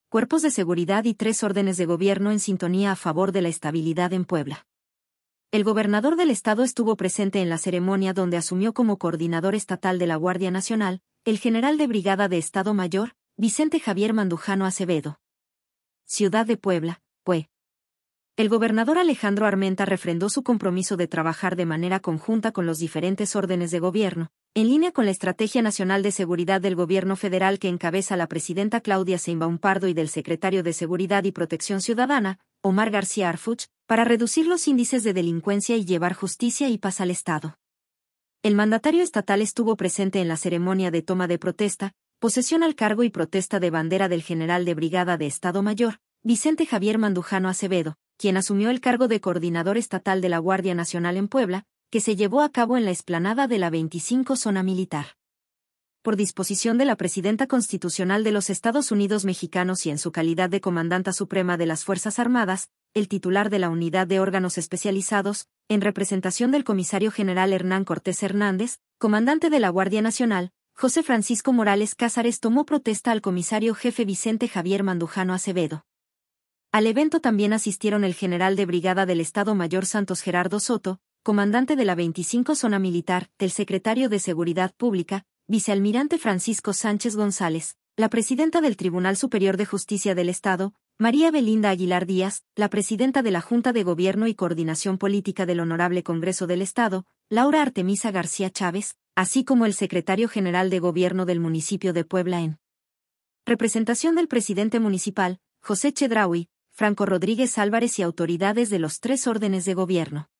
cuerpos de seguridad y 3 órdenes de gobierno en sintonía a favor de la estabilidad en Puebla. El gobernador del estado estuvo presente en la ceremonia donde asumió como coordinador estatal de la Guardia Nacional, el general de brigada de Estado Mayor, Vicente Javier Mandujano Acevedo. Ciudad de Puebla, PUE. El gobernador Alejandro Armenta refrendó su compromiso de trabajar de manera conjunta con los diferentes órdenes de gobierno, en línea con la Estrategia Nacional de Seguridad del Gobierno Federal que encabeza la presidenta Claudia Sheinbaum Pardo y del secretario de Seguridad y Protección Ciudadana, Omar García Harfuch, para reducir los índices de delincuencia y llevar justicia y paz al Estado. El mandatario estatal estuvo presente en la ceremonia de toma de protesta, posesión al cargo y protesta de bandera del general de brigada de Estado Mayor, Vicente Javier Mandujano Acevedo, quien asumió el cargo de coordinador estatal de la Guardia Nacional en Puebla, que se llevó a cabo en la explanada de la 25 Zona Militar. Por disposición de la Presidenta Constitucional de los Estados Unidos Mexicanos y en su calidad de Comandanta Suprema de las Fuerzas Armadas, el titular de la Unidad de Órganos Especializados, en representación del Comisario General Hernán Cortés Hernández, comandante de la Guardia Nacional, José Francisco Morales Cázares tomó protesta al Comisario Jefe Vicente Javier Mandujano Acevedo. Al evento también asistieron el general de brigada del Estado Mayor Santos Gerardo Soto, comandante de la 25 Zona Militar, el secretario de Seguridad Pública, vicealmirante Francisco Sánchez González, la presidenta del Tribunal Superior de Justicia del Estado, María Belinda Aguilar Díaz, la presidenta de la Junta de Gobierno y Coordinación Política del Honorable Congreso del Estado, Laura Artemisa García Chávez, así como el secretario general de Gobierno del municipio de Puebla en representación del presidente municipal, José Chedraui, Franco Rodríguez Álvarez y autoridades de los 3 órdenes de gobierno.